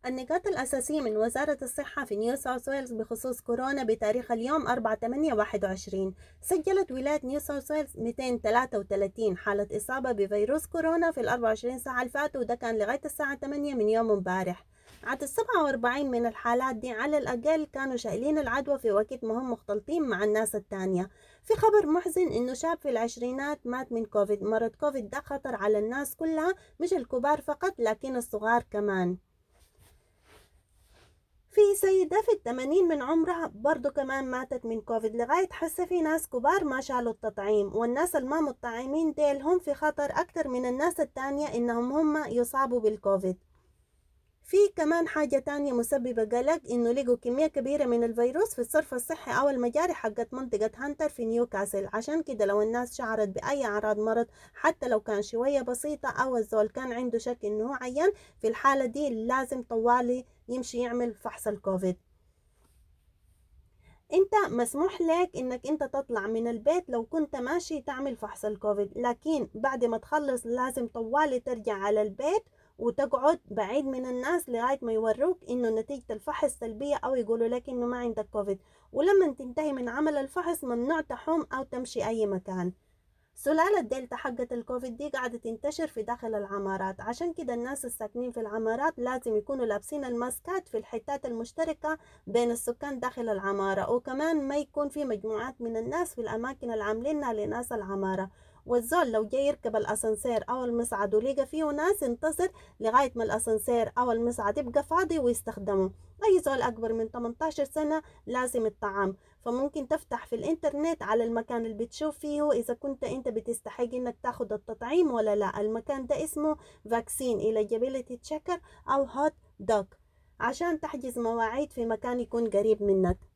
النقاط الأساسية من وزارة الصحة في نيو ساوث ويلز بخصوص كورونا بتاريخ اليوم 4/8/21. سجلت ولاية نيو ساوث ويلز 233 حالة إصابة بفيروس كورونا في ال 24 ساعة اللي فاتوا، وده كان لغاية الساعة 8 من يوم امبارح. عدد 47 من الحالات دي على الأقل كانوا شايلين العدوى في وقت ما هم مختلطين مع الناس التانية. في خبر محزن إنه شاب في العشرينات مات من كوفيد. مرض كوفيد ده خطر على الناس كلها، مش الكبار فقط لكن الصغار كمان. في سيدة في ال80 من عمرها برضو كمان ماتت من كوفيد. لغاية حسه في ناس كبار ما شالوا التطعيم، والناس الما مطعمين ديل هم في خطر أكتر من الناس التانية إنهم هم يصابوا بالكوفيد. في كمان حاجة تانية مسببة قلق، إنه لقوا كمية كبيرة من الفيروس في الصرف الصحي أو المجاري حقت منطقة هانتر في نيوكاسل. عشان كده لو الناس شعرت بأي أعراض مرض حتى لو كان شوية بسيطة أو الزول كان عنده شك إنه هو عيان، في الحالة دي لازم طوالي يمشي يعمل فحص الكوفيد. انت مسموح لك انك انت تطلع من البيت لو كنت ماشي تعمل فحص الكوفيد، لكن بعد ما تخلص لازم طوالي ترجع على البيت وتقعد بعيد من الناس لغاية ما يوروك انه نتيجة الفحص سلبية او يقولوا لك انه ما عندك كوفيد. ولما تنتهي من عمل الفحص ممنوع تحوم او تمشي اي مكان. سلالة دلتا حقة الكوفيد دي قاعدة تنتشر في داخل العمارات، عشان كده الناس الساكنين في العمارات لازم يكونوا لابسين الماسكات في الحتات المشتركة بين السكان داخل العمارة، وكمان ما يكون في مجموعات من الناس في الأماكن اللي عاملينها لناس العمارة. والزول لو جاي يركب الأسانسير أو المصعد ولقى فيه ناس، ينتظر لغاية ما الأسانسير أو المصعد يبقى فاضي ويستخدمه. أي زول أكبر من 18 سنة لازم الطعام، فممكن تفتح في الانترنت على المكان اللي بتشوف فيه إذا كنت انت بتستحق انك تاخد التطعيم ولا لا. المكان ده اسمه فاكسين إليجابيليتي تشيكر أو هوت دوك، عشان تحجز مواعيد في مكان يكون قريب منك.